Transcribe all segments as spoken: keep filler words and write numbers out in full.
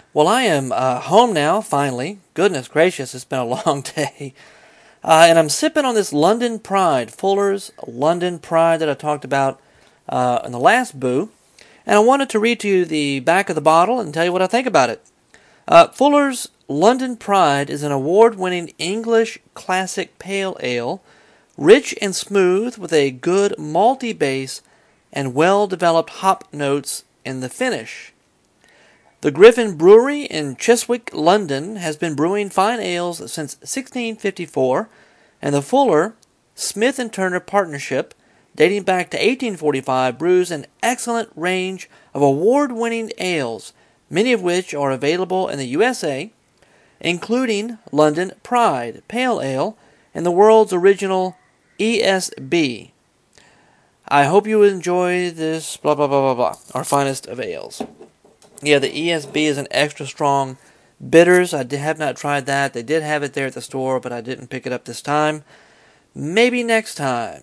Well, I am uh, home now, finally. Goodness gracious, it's been a long day. Uh, and I'm sipping on this London Pride, Fuller's London Pride that I talked about uh, in the last boo. And I wanted to read to you the back of the bottle and tell you what I think about it. Uh, Fuller's London Pride is an award-winning English classic pale ale, rich and smooth with a good malty base and well-developed hop notes in the finish. The Griffin Brewery in Chiswick, London, has been brewing fine ales since sixteen fifty-four, and the Fuller, Smith and Turner partnership, dating back to eighteen forty-five, brews an excellent range of award-winning ales, many of which are available in the U S A, including London Pride Pale Ale and the world's original E S B. I hope you enjoy this blah blah blah blah blah, our finest of ales. Yeah, the E S B is an extra strong bitters. I have not tried that. They did have it there at the store, but I didn't pick it up this time. Maybe next time.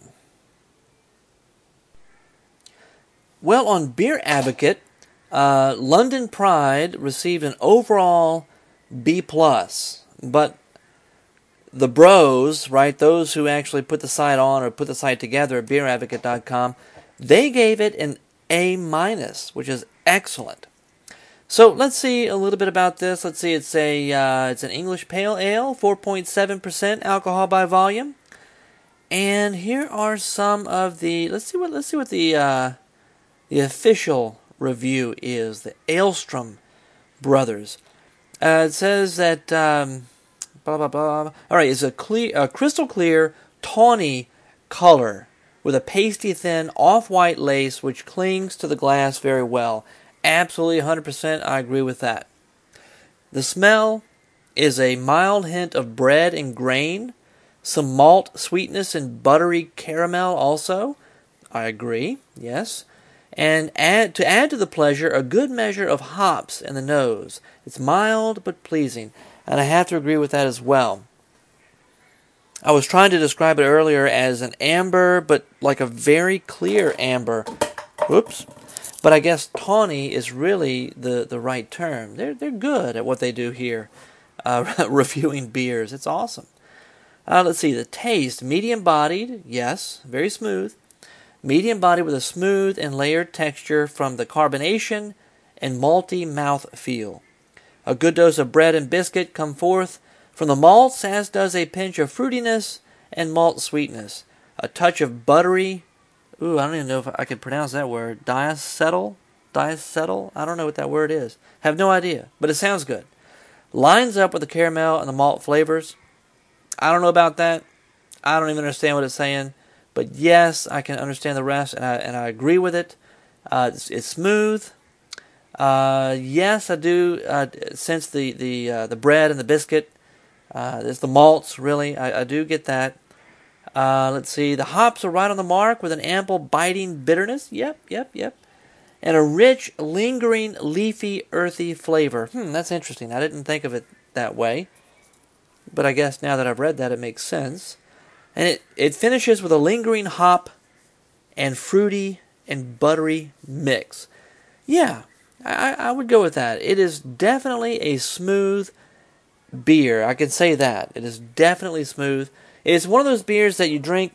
Well, on Beer Advocate, uh, London Pride received an overall B plus, but the bros, right, those who actually put the site on or put the site together at beer advocate dot com, they gave it an A minus, which is excellent. So let's see a little bit about this. Let's see, it's a uh, it's an English pale ale, four point seven percent alcohol by volume. And here are some of the let's see what let's see what the uh, the official review is. The Ahlstrom brothers. Uh, it says that um, blah blah blah. All right, it's a clear, a crystal clear, tawny color with a pasty thin off-white lace which clings to the glass very well. Absolutely, one hundred percent, I agree with that. The smell is a mild hint of bread and grain, some malt sweetness and buttery caramel also. I agree, yes. And add to add to the pleasure, a good measure of hops in the nose. It's mild but pleasing, and I have to agree with that as well. I was trying to describe it earlier as an amber, but like a very clear amber. Whoops. But I guess tawny is really the, the right term. They're they're good at what they do here, uh, reviewing beers. It's awesome. Uh, let's see, the taste. Medium-bodied, yes, very smooth. Medium-bodied with a smooth and layered texture from the carbonation and malty mouth feel. A good dose of bread and biscuit come forth from the malts, as does a pinch of fruitiness and malt sweetness. A touch of buttery Ooh, I don't even know if I could pronounce that word. Diacetyl? Diacetyl? I don't know what that word is. Have no idea, but it sounds good. Lines up with the caramel and the malt flavors. I don't know about that. I don't even understand what it's saying. But yes, I can understand the rest, and I and I agree with it. Uh, it's, it's smooth. Uh, yes, I do uh, sense the the uh, the bread and the biscuit. Uh, there's the malts, really. I, I do get that. Uh, let's see, the hops are right on the mark with an ample biting bitterness. Yep, yep, yep. And a rich, lingering, leafy, earthy flavor. Hmm, that's interesting. I didn't think of it that way. But I guess now that I've read that, it makes sense. And it, it finishes with a lingering hop and fruity and buttery mix. Yeah, I, I would go with that. It is definitely a smooth beer. I can say that. It is definitely smooth. It's one of those beers that you drink.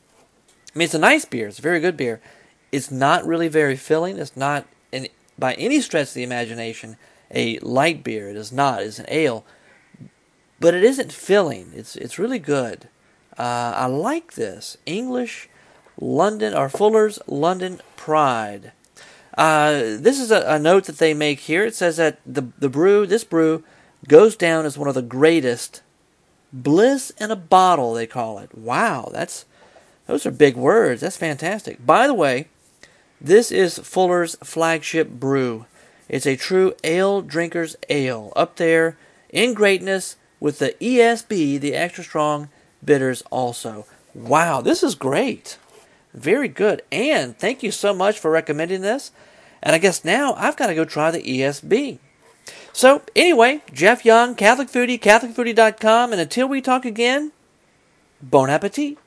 I mean, it's a nice beer. It's a very good beer. It's not really very filling. It's not, in, by any stretch of the imagination, a light beer. It is not. It's an ale. But it isn't filling. It's it's really good. Uh, I like this. English London, or Fuller's London Pride. Uh, this is a, a note that they make here. It says that the, the brew, this brew, goes down as one of the greatest. Bliss in a bottle, they call it. Wow, that's those are big words. That's fantastic. By the way, this is Fuller's flagship brew. It's a true ale drinker's ale, up there in greatness with the E S B, the extra strong bitters also. Wow, this is great. Very good. And thank you so much for recommending this. And I guess now I've got to go try the E S B. So, anyway, Jeff Young, Catholic Foodie, Catholic Foodie dot com, and until we talk again, bon appetit.